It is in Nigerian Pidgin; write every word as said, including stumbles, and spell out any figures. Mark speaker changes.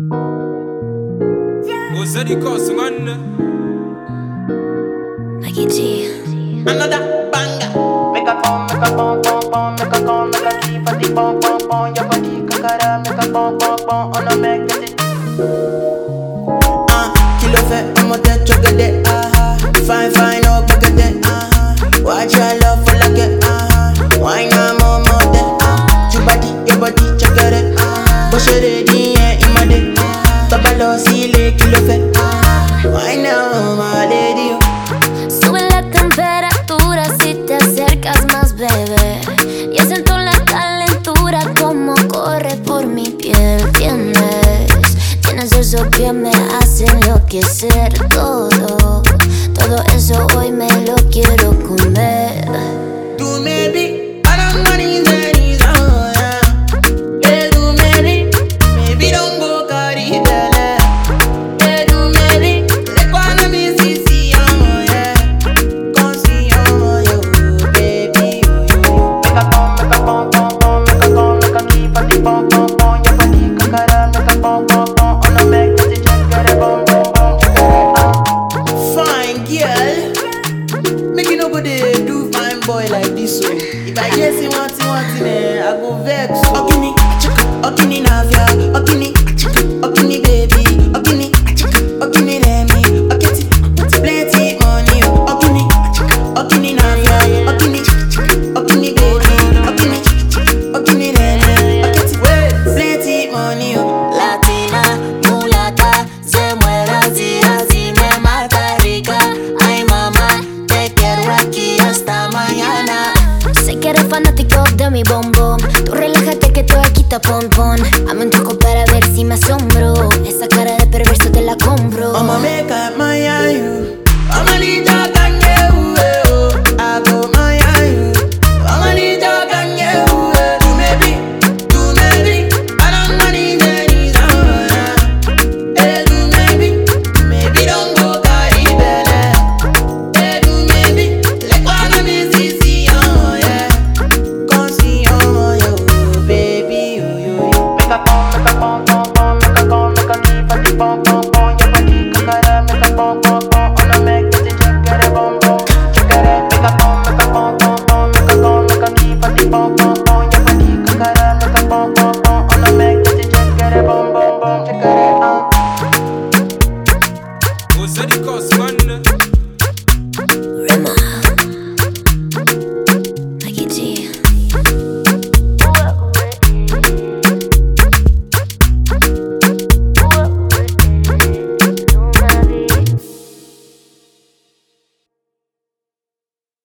Speaker 1: What's the cost, man?
Speaker 2: Maggie G.
Speaker 3: Another banger. Make a come, make a come, come, come, make a come, make a keep a deep bum, bum, bum. Your body kakara, make a come, come, come, on a make it. Ah, kilo fe, I'm a dead chocolate. Ah, fine, fine, oh, kakate. Ah, watch your love for like it. Ah, why not more, more than ah, your body, your body, check it. Ah, push it ready, yeah, in my day. Papa lo si le kilo fe. Why now, my lady?
Speaker 2: Sube la temperatura si te acercas más, bebé. Ya siento la calentura como corre por mi piel. Tienes, tienes eso que me hace enloquecer. Todo, todo eso hoy me lo quiero comer.